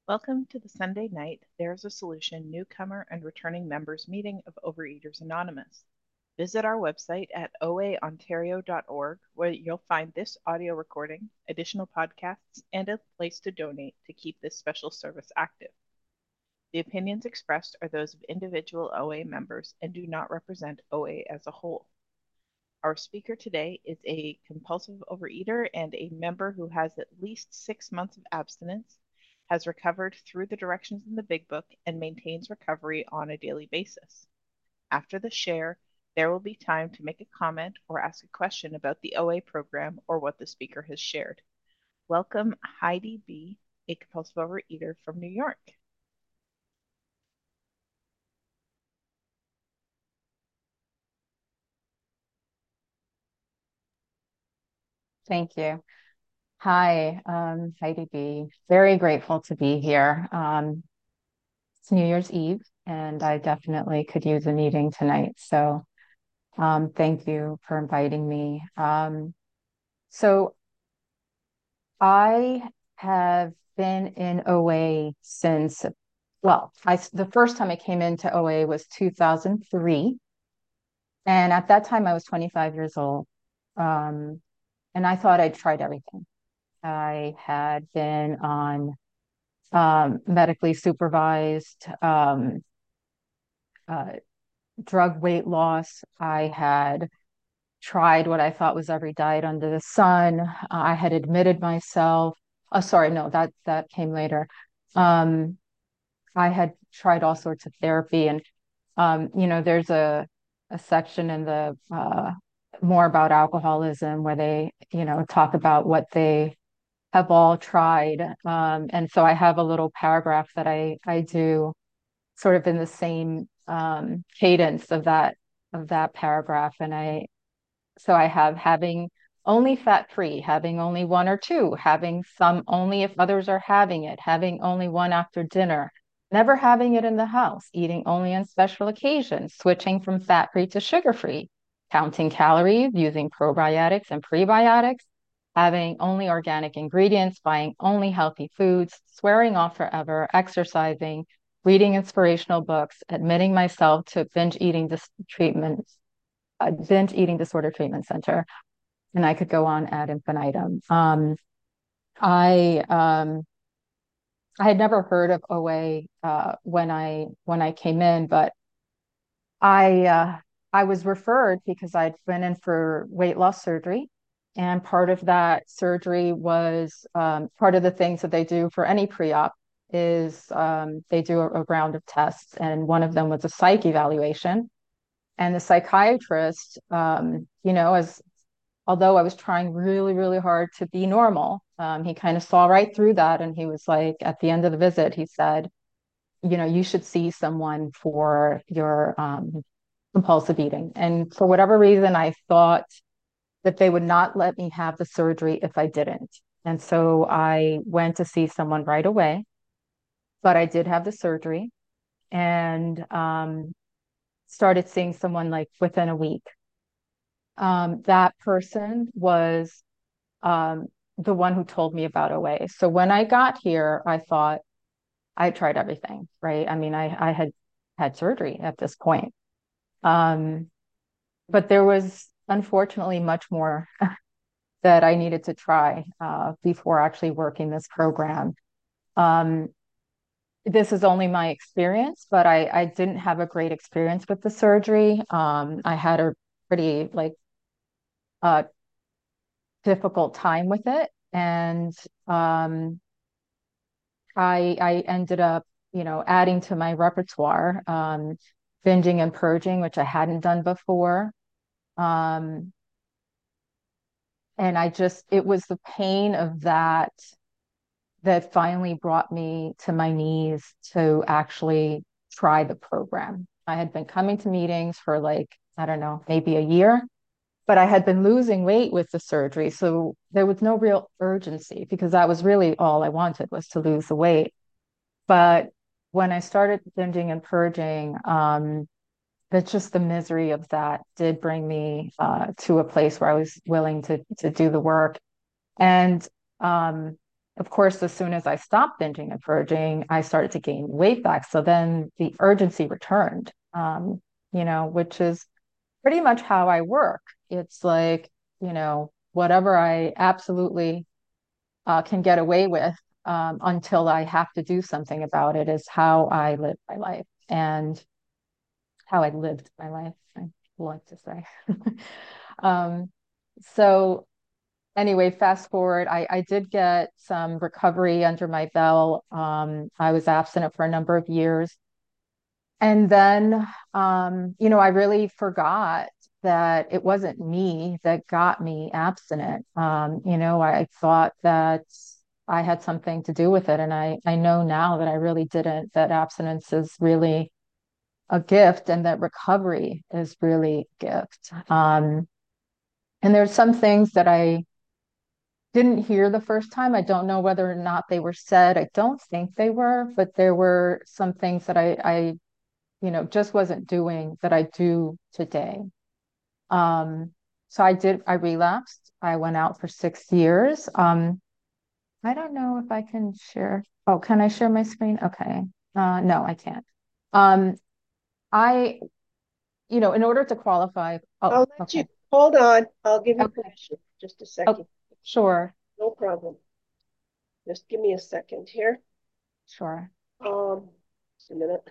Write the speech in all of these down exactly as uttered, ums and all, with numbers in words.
Welcome to the Sunday night There's a Solution newcomer and returning members meeting of Overeaters Anonymous. Visit our website at o a ontario dot org where you'll find this audio recording, additional podcasts, and a place to donate to keep this special service active. The opinions expressed are those of individual O A members and do not represent O A as a whole. Our speaker today is a compulsive overeater and a member who has at least six months of abstinence, has recovered through the directions in the Big Book, and maintains recovery on a daily basis. After the share, there will be time to make a comment or ask a question about the O A program or what the speaker has shared. Welcome, Heidi B., a compulsive overeater from New York. Thank you. Hi, um, Heidi B. Very grateful to be here. Um, it's New Year's Eve, and I definitely could use a meeting tonight. So, um, thank you for inviting me. Um, so, I have been in O A since, well, I the first time I came into O A was two thousand three, and at that time I was twenty-five years old, um, and I thought I'd tried everything. I had been on um, medically supervised um, uh, drug weight loss. I had tried what I thought was every diet under the sun. I had admitted myself. Oh, sorry, no, that that came later. Um, I had tried all sorts of therapy, and um, you know, there's a a section in the uh, more about alcoholism where they, you know, talk about what they have all tried. Um, and so I have a little paragraph that I I do sort of in the same um, cadence of that of that paragraph. And I so I have having only fat free, having only one or two, having some only if others are having it, having only one after dinner, never having it in the house, eating only on special occasions, switching from fat free to sugar free, counting calories, using probiotics and prebiotics, having only organic ingredients, buying only healthy foods, swearing off forever, exercising, reading inspirational books, admitting myself to binge eating dis- treatment, a binge eating disorder treatment center, and I could go on ad infinitum. Um, I um, I had never heard of O A uh, when I when I came in, but I uh, I was referred because I'd been in for weight loss surgery, and part of that surgery was um, part of the things that they do for any pre-op is um, they do a, a round of tests, and one of them was a psych evaluation. And the psychiatrist, um, you know, as although I was trying really, really hard to be normal, um, he kind of saw right through that. And he was like, at the end of the visit, he said, you know, you should see someone for your um, compulsive eating. And for whatever reason, I thought that they would not let me have the surgery if I didn't. And so I went to see someone right away, but I did have the surgery and um, started seeing someone like within a week. Um, that person was um, the one who told me about O A. So when I got here, I thought I tried everything, right? I mean, I, I had had surgery at this point. Um, but there was unfortunately much more that I needed to try uh, before actually working this program. Um, this is only my experience, but I, I didn't have a great experience with the surgery. Um, I had a pretty like uh, difficult time with it. And um, I I ended up, you know, adding to my repertoire, um, binging and purging, which I hadn't done before. Um, and I just, it was the pain of that that finally brought me to my knees to actually try the program. I had been coming to meetings for like, I don't know, maybe a year, but I had been losing weight with the surgery. So there was no real urgency because that was really all I wanted was to lose the weight. But when I started binging and purging, um, that's just the misery of that did bring me uh, to a place where I was willing to to do the work. And um, Of course, as soon as I stopped binging and purging, I started to gain weight back. So then the urgency returned, um, you know, which is pretty much how I work. It's like, you know, whatever I absolutely uh, can get away with um, until I have to do something about it is how I live my life and how I lived my life, I like to say. um, so anyway, fast forward, I, I did get some recovery under my belt. Um, I was abstinent for a number of years. And then, um, you know, I really forgot that it wasn't me that got me abstinent. Um, you know, I, I thought that I had something to do with it. And I, I know now that I really didn't, that abstinence is really a gift and that recovery is really a gift. Um, and there's some things that I didn't hear the first time. I don't know whether or not they were said. I don't think they were, but there were some things that I, I, you know, just wasn't doing that I do today. Um, so I did, I relapsed. I went out for six years. Um, I don't know if I can share. Oh, can I share my screen? Okay. Uh, no, I can't. Um, I, you know, in order to qualify, oh, I'll let you okay. hold on. I'll give you Okay. permission. Just a Oh, second. sure, No problem. Just give me a second here. sure. Um, just a minute.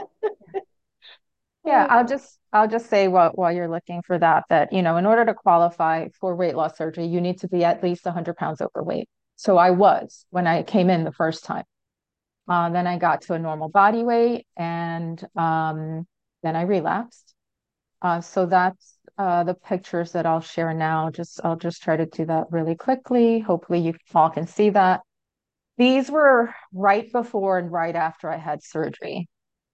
Yeah, Oh, I'll just I'll just say while while you're looking for that that you know in order to qualify for weight loss surgery, you need to be at least one hundred pounds overweight. So I was when I came in the first time. Uh, then I got to a normal body weight, and um, then I relapsed. Uh, so that's uh, the pictures that I'll share now. Just I'll just try to do that really quickly. Hopefully you all can see that. These were right before and right after I had surgery.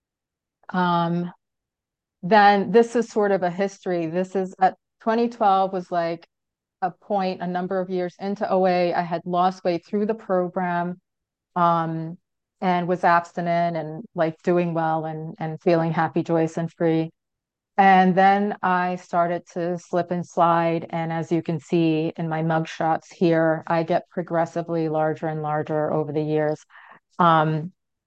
Um, then this is sort of a history. This is at twenty twelve was like a point, a number of years into O A. I had lost weight through the program, um, and was abstinent and like doing well and and feeling happy, joyous, and free. And then I started to slip and slide. And as you can see in my mug shots here, I get progressively larger and larger over the years. Um,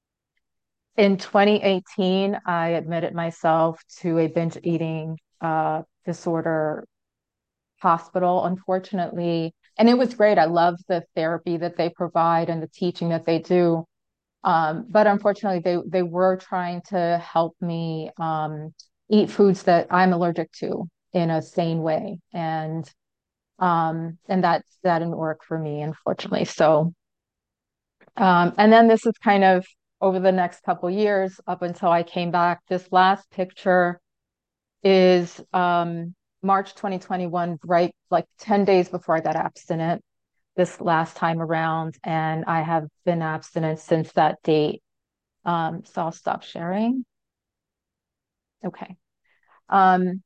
in twenty eighteen, I admitted myself to a binge eating uh, disorder hospital, unfortunately. And it was great. I love the therapy that they provide and the teaching that they do. Um, but unfortunately, they, they were trying to help me um, eat foods that I'm allergic to in a sane way. And um, and that that didn't work for me, unfortunately. So um, and then this is kind of over the next couple years up until I came back. This last picture is um, March twenty twenty-one, right like ten days before I got abstinent this last time around. And I have been abstinent since that date. Um, so I'll stop sharing. Okay. Um,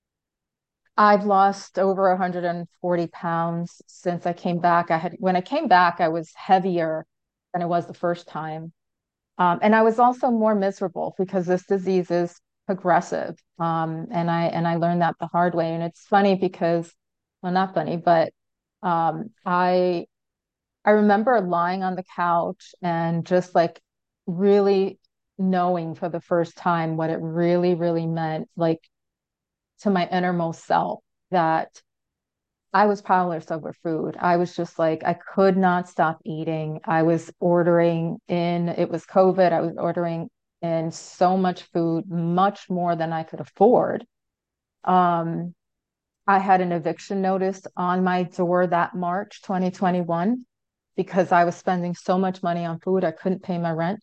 I've lost over one hundred forty pounds since I came back. I had, when I came back, I was heavier than I was the first time. Um, and I was also more miserable because this disease is progressive. Um, and I and I learned that the hard way. And it's funny because, well, not funny, but um, I I remember lying on the couch and just like really knowing for the first time what it really, really meant, like to my innermost self, that I was powerless over food. I was just like, I could not stop eating. I was ordering in, it was COVID, I was ordering in so much food, much more than I could afford. Um, I had an eviction notice on my door that March twenty twenty-one because I was spending so much money on food, I couldn't pay my rent.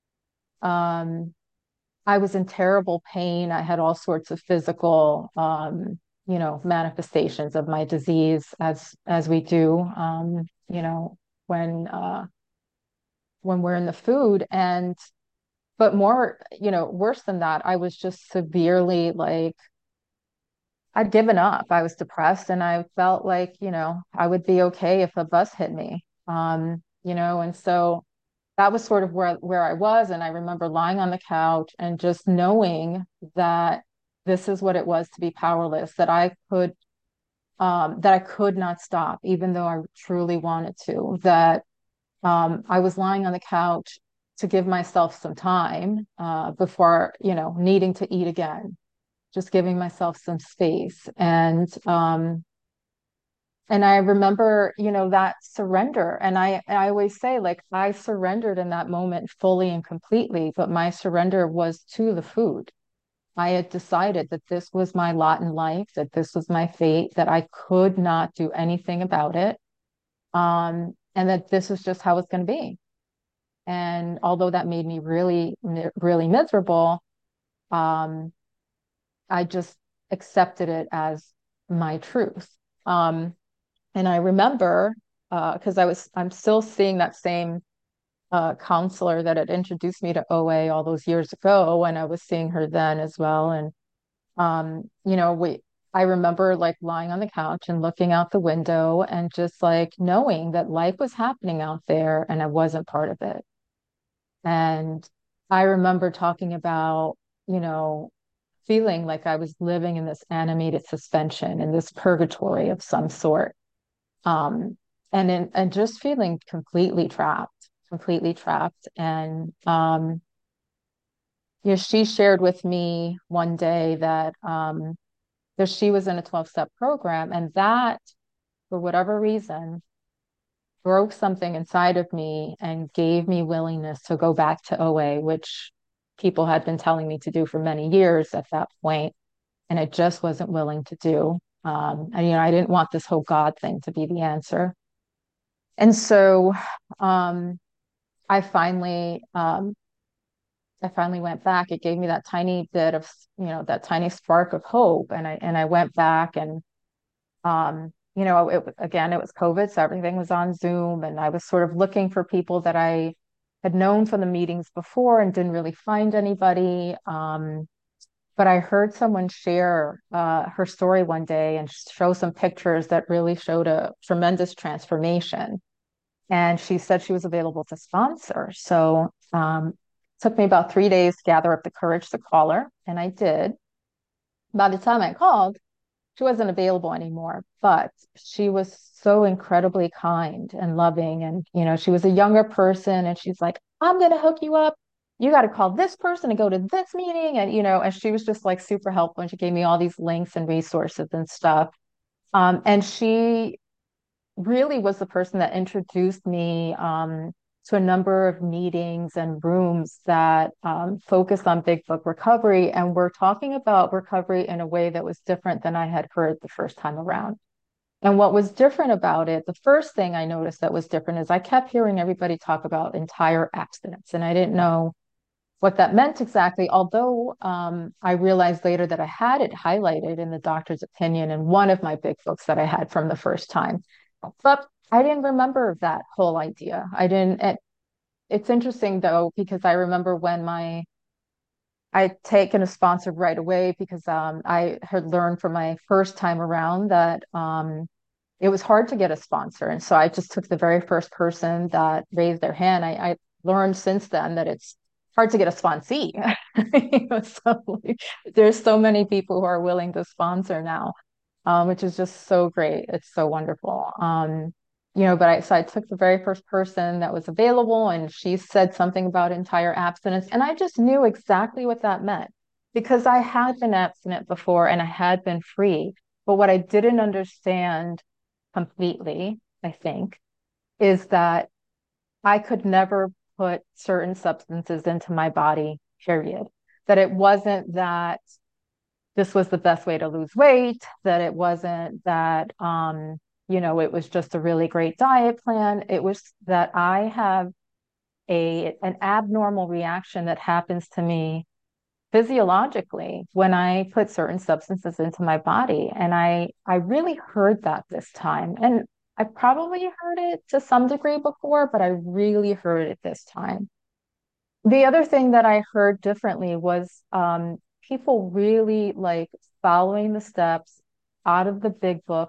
Um, I was in terrible pain. I had all sorts of physical, um, you know, manifestations of my disease as as we do, um, you know, when uh, when we're in the food. And but more, you know, worse than that, I was just severely like I'd given up. I was depressed, and I felt like, you know, I would be okay if a bus hit me. Um, you know, and so that was sort of where where I was. And I remember lying on the couch and just knowing that this is what it was to be powerless, that I could um, that I could not stop, even though I truly wanted to, that um, I was lying on the couch to give myself some time uh, before, you know, needing to eat again, just giving myself some space. And um, and I remember, you know, that surrender. And I, I always say, like, I surrendered in that moment fully and completely, but my surrender was to the food. I had decided that this was my lot in life, that this was my fate, that I could not do anything about it. Um, and that this was just how it's going to be. And although that made me really, really miserable, um, I just accepted it as my truth. Um, and I remember, uh, because I was, I'm still seeing that same uh, counselor that had introduced me to O A all those years ago, and I was seeing her then as well. And um, you know, we, I remember like lying on the couch and looking out the window and just like knowing that life was happening out there and I wasn't part of it. And I remember talking about, you know, feeling like I was living in this animated suspension in this purgatory of some sort. Um, and in, and just feeling completely trapped, completely trapped. And um, you know, she shared with me one day that um, that she was in a twelve-step program, and that, for whatever reason, broke something inside of me and gave me willingness to go back to O A, which people had been telling me to do for many years at that point, and I just wasn't willing to do. Um, and you know, I didn't want this whole God thing to be the answer. And so um, I finally um, I finally went back. It gave me that tiny bit of, you know, that tiny spark of hope. And I and I went back and um, you know, it again, it was COVID, so everything was on Zoom, and I was sort of looking for people that I had known from the meetings before and didn't really find anybody. Um, but I heard someone share uh, her story one day and show some pictures that really showed a tremendous transformation. And she said she was available to sponsor. So um, it took me about three days to gather up the courage to call her, and I did. By the time I called, she wasn't available anymore, but she was so incredibly kind and loving. And, you know, she was a younger person and she's like, I'm going to hook you up. You got to call this person and go to this meeting. And, you know, and she was just like super helpful. And she gave me all these links and resources and stuff. Um, and she really was the person that introduced me um, to a number of meetings and rooms that um, focused on Big Book recovery. And we're talking about recovery in a way that was different than I had heard the first time around. And what was different about it, the first thing I noticed that was different is I kept hearing everybody talk about entire abstinence, and I didn't know what that meant exactly, although um, I realized later that I had it highlighted in the doctor's opinion in one of my big books that I had from the first time. But I didn't remember that whole idea. I didn't, it, it's interesting though, because I remember when my, I'd taken a sponsor right away because um, I had learned from my first time around that um, it was hard to get a sponsor. And so I just took the very first person that raised their hand. I, I learned since then that it's hard to get a sponsee. You know, so like, there's so many people who are willing to sponsor now, um, which is just so great. It's so wonderful. Um, you know, but I so I took the very first person that was available, and she said something about entire abstinence, and I just knew exactly what that meant because I had been abstinent before and I had been free. But what I didn't understand completely, I think, is that I could never put certain substances into my body, period. That it wasn't that this was the best way to lose weight, that it wasn't that, um, you know, it was just a really great diet plan. It was that I have a an abnormal reaction that happens to me physiologically when I put certain substances into my body. And I I really heard that this time. And I probably heard it to some degree before, but I really heard it this time. The other thing that I heard differently was um, people really like following the steps out of the big book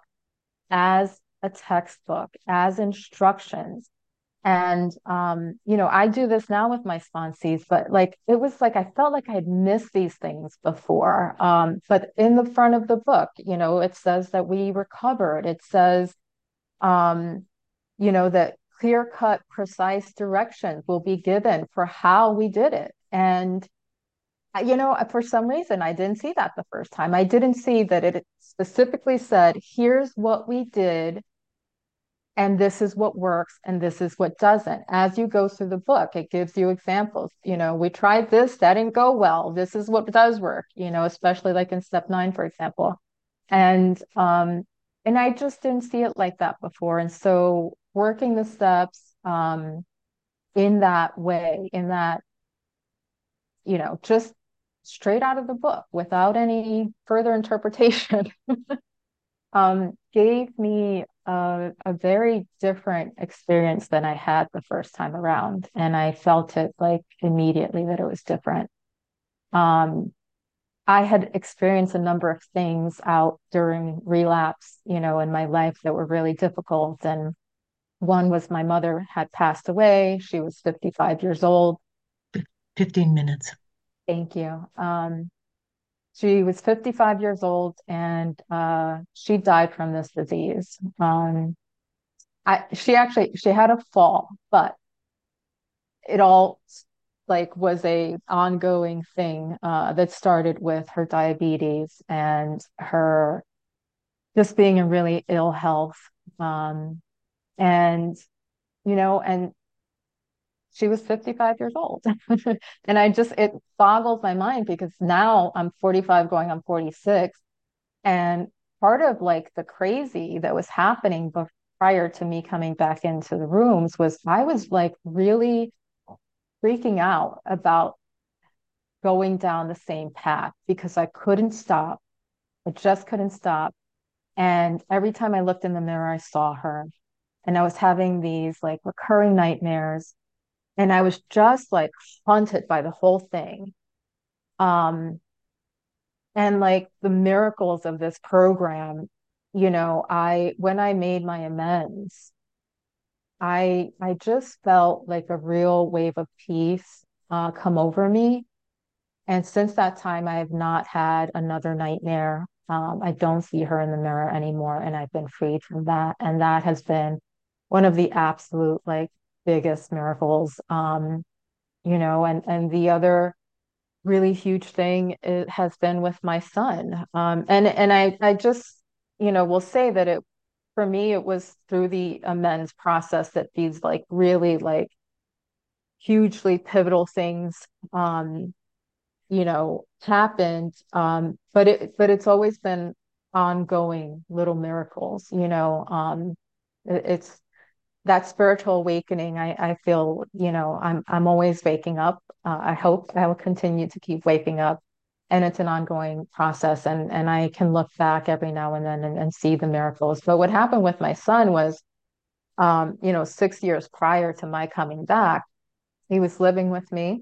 as a textbook, as instructions. And um, you know, I do this now with my sponsees, but like it was like I felt like I had missed these things before. Um, but in the front of the book, you know, it says that we recovered. It says, um, you know, that clear-cut, precise directions will be given for how we did it. And uh, you know, for some reason, I didn't see that the first time. I didn't see that it specifically said, here's what we did, and this is what works, and this is what doesn't. As you go through the book, it gives you examples. You know, we tried this, that didn't go well. This is what does work, you know, especially like in step nine, for example. And um, and I just didn't see it like that before. And so working the steps um in that way, in that, you know, just straight out of the book without any further interpretation, um, gave me a, a very different experience than I had the first time around. And I felt it like immediately that it was different. Um, I had experienced a number of things out during relapse, you know, in my life that were really difficult. And one was my mother had passed away. She was fifty-five years old. fifteen minutes. Thank you. Um, she was fifty-five years old and uh, she died from this disease. Um, I, she actually, she had a fall, but it all like was a ongoing thing uh, that started with her diabetes and her just being in really ill health. Um, and, you know, and she was fifty-five years old. And I just, it boggles my mind because now I'm forty-five going on forty-six. And part of like the crazy that was happening before, prior to me coming back into the rooms was I was like really freaking out about going down the same path because I couldn't stop. I just couldn't stop. And every time I looked in the mirror, I saw her. And I was having these like recurring nightmares. And I was just like haunted by the whole thing. Um, and like the miracles of this program, you know, I when I made my amends, I I just felt like a real wave of peace uh, come over me. And since that time, I have not had another nightmare. Um, I don't see her in the mirror anymore, and I've been freed from that. And that has been one of the absolute like biggest miracles. Um, you know, and and the other really huge thing it has been with my son. Um, and and I I just, you know, will say that it for me it was through the amends process that these like really like hugely pivotal things um you know, happened. Um, but it but it's always been ongoing little miracles, you know. Um, it, it's that spiritual awakening. I, I feel, you know, I'm I'm always waking up. Uh, I hope I will continue to keep waking up. And it's an ongoing process. And and I can look back every now and then and, and see the miracles. But what happened with my son was um, you know, six years prior to my coming back, he was living with me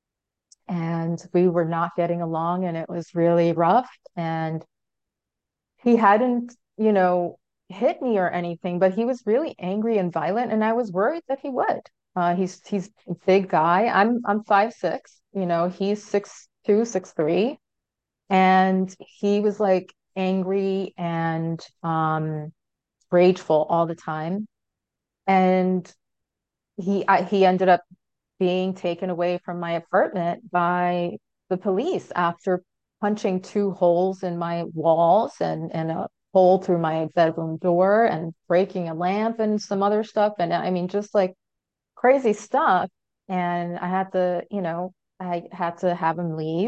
and we were not getting along and it was really rough and he hadn't you know hit me or anything but he was really angry and violent and I was worried that he would uh he's he's a big guy. I'm i'm five six, you know, he's six two six three, and he was like angry and um rageful all the time. And he I, he ended up being taken away from my apartment by the police after punching two holes in my walls and, and a hole through my bedroom door and breaking a lamp and some other stuff. And I mean, just like crazy stuff. And I had to, you know, I had to have him leave.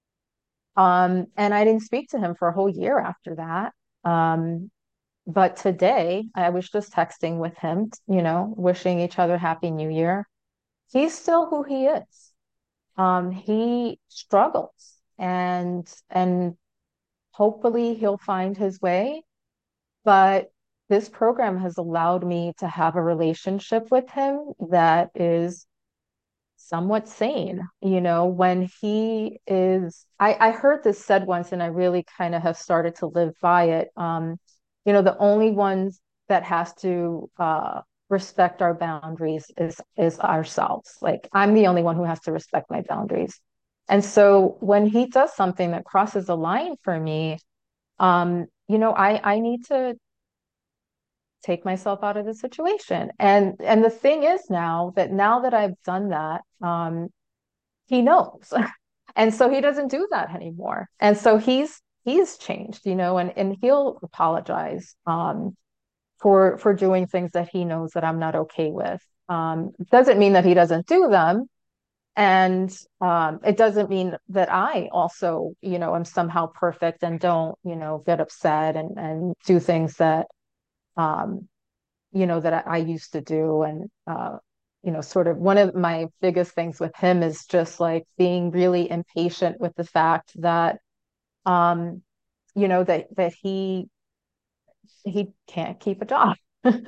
Um, and I didn't speak to him for a whole year after that. Um, but today I was just texting with him, you know, wishing each other Happy New Year. He's still who he is. Um, he struggles and and hopefully he'll find his way. But this program has allowed me to have a relationship with him that is somewhat sane. You know, when he is, I, I heard this said once, and I really kind of have started to live by it. Um, you know, the only ones that has to uh, respect our boundaries is is ourselves. Like I'm the only one who has to respect my boundaries. And so when he does something that crosses a line for me, um, you know, I I need to take myself out of the situation. And and the thing is now that now that I've done that, um, he knows. And so he doesn't do that anymore. And so he's he's changed, you know, and and he'll apologize um for for doing things that he knows that I'm not okay with. Um, doesn't mean that he doesn't do them. And um, it doesn't mean that I also, you know, am somehow perfect and don't, you know, get upset and and do things that um, you know, that I, I used to do. And uh, you know, sort of one of my biggest things with him is just like being really impatient with the fact that um, you know, that that he he can't keep a job.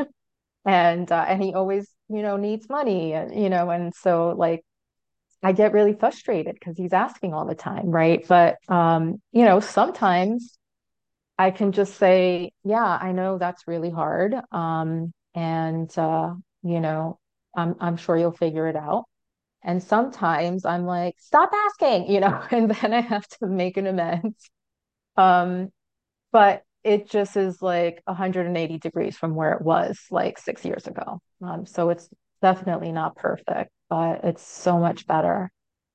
And uh, and he always, you know, needs money, and you know, and so like I get really frustrated because he's asking all the time, right? But um, you know, sometimes I can just say, yeah, I know that's really hard. Um, and uh, you know, I'm I'm sure you'll figure it out. And sometimes I'm like, stop asking, you know, and then I have to make an amends. Um, but it just is like one hundred eighty degrees from where it was like six years ago. Um, so it's definitely not perfect, but it's so much better.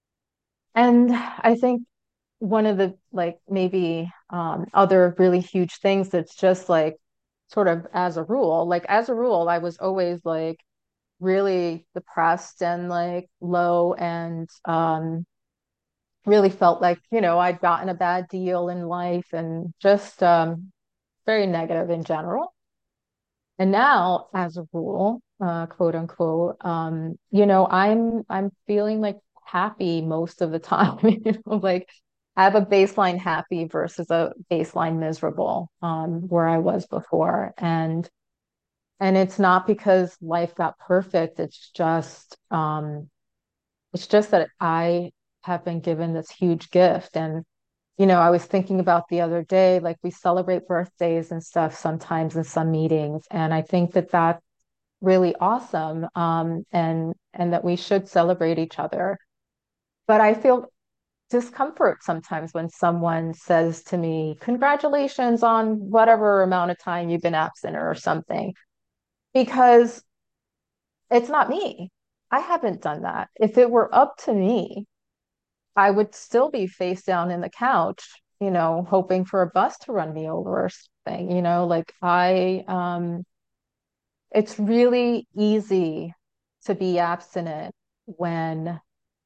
And I think one of the like maybe um, other really huge things that's just like sort of as a rule, like as a rule, I was always like really depressed and like low and um, really felt like, you know, I'd gotten a bad deal in life and just um, very negative in general. And now, as a rule, uh, quote unquote, um, you know, I'm I'm feeling like happy most of the time. You know, like I have a baseline happy versus a baseline miserable, um, where I was before. And and it's not because life got perfect. It's just um, it's just that I have been given this huge gift. And you know, I was thinking about the other day, like we celebrate birthdays and stuff sometimes in some meetings, and I think that that's really awesome, um, and and that we should celebrate each other. But I feel discomfort sometimes when someone says to me, "Congratulations on whatever amount of time you've been absent" or something, because it's not me. I haven't done that. If it were up to me, I would still be face down in the couch, you know, hoping for a bus to run me over or something, you know, like I, um, it's really easy to be abstinent when,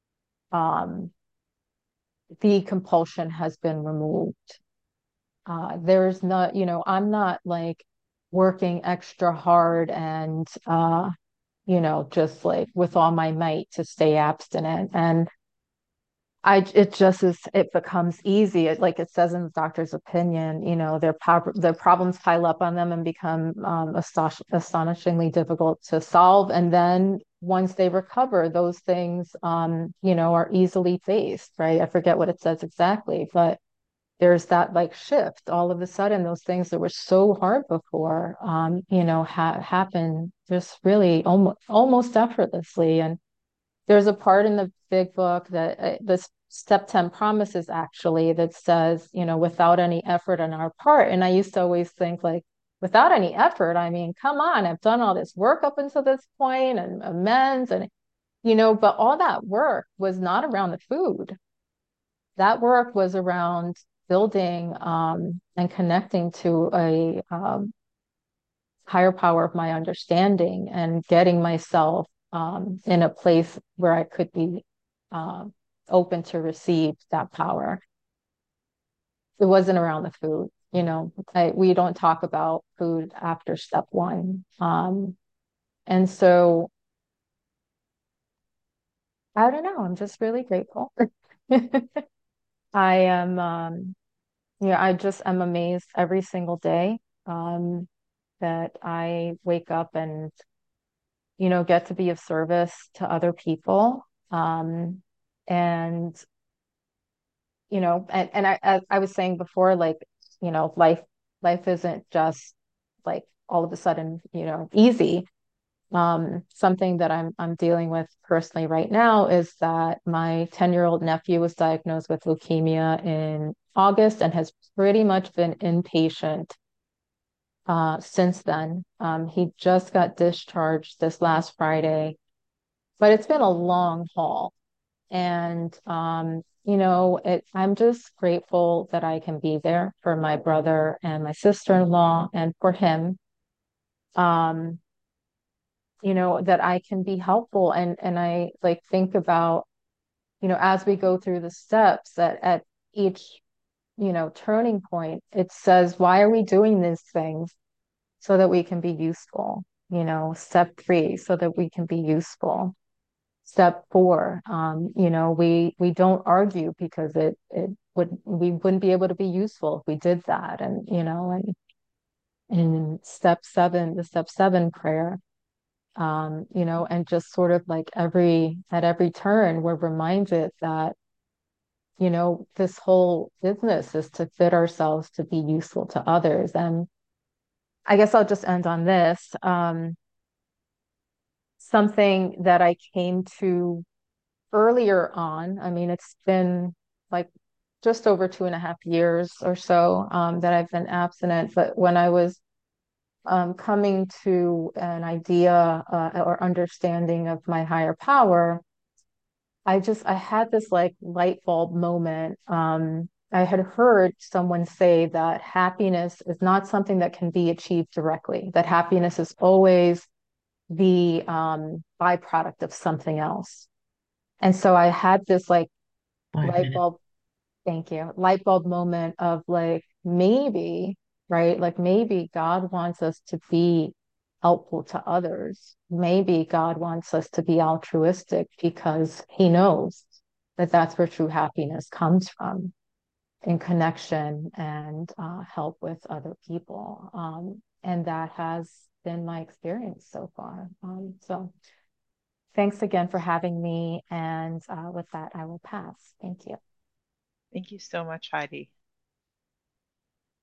um, the compulsion has been removed. Uh, there's not, you know, I'm not like working extra hard and, uh, you know, just like with all my might to stay abstinent. And I it just is it becomes easy. It, like it says in the doctor's opinion, you know, their prob their problems pile up on them and become um, aston astonishingly difficult to solve. And then once they recover, those things, um, you know, are easily faced, right? I forget what it says exactly, but there's that like shift. All of a sudden, those things that were so hard before, um, you know, ha happen just really almost almost effortlessly. And there's a part in the big book that uh, this step ten promises actually that says, you know, without any effort on our part. And I used to always think like, without any effort, I mean, come on, I've done all this work up until this point and amends and, you know, but all that work was not around the food. That work was around building um, and connecting to a um, higher power of my understanding and getting myself um, in a place where I could be um, open to receive that power. It wasn't around the food, you know. I, we don't talk about food after step one, um, and so I don't know. I'm just really grateful. I am, um, yeah, I just am amazed every single day um, that I wake up and you know, get to be of service to other people. Um, and, you know, and, and I, as I was saying before, like, you know, life, life isn't just like all of a sudden, you know, easy. Um, something that I'm, I'm dealing with personally right now is that my ten year old nephew was diagnosed with leukemia in August and has pretty much been inpatient uh, since then. Um, he just got discharged this last Friday, but it's been a long haul. And, um, you know, it, I'm just grateful that I can be there for my brother and my sister-in-law and for him. Um, you know, that I can be helpful. And, and I like think about, you know, as we go through the steps that at each, you know, turning point, it says, why are we doing these things? So that we can be useful. You know, step three, so that we can be useful. Step four, um, you know, we we don't argue because it it would we wouldn't be able to be useful if we did that. And you know, and in step seven, the step seven prayer, um, you know, and just sort of like every at every turn, we're reminded that, you know, this whole business is to fit ourselves to be useful to others. And I guess I'll just end on this. Um, something that I came to earlier on. I mean, it's been like just over two and a half years or so um, that I've been abstinent. But when I was um, coming to an idea uh, or understanding of my higher power, I just I had this like light bulb moment. Um, I had heard someone say that happiness is not something that can be achieved directly, that happiness is always the um, byproduct of something else. And so I had this like Five light minutes. bulb, thank you, light bulb moment of like maybe, right? Like maybe God wants us to be helpful to others. Maybe God wants us to be altruistic because he knows that that's where true happiness comes from, in connection and uh, help with other people. Um, and that has been my experience so far. Um, so thanks again for having me. And uh, with that, I will pass. Thank you. Thank you so much, Heidi.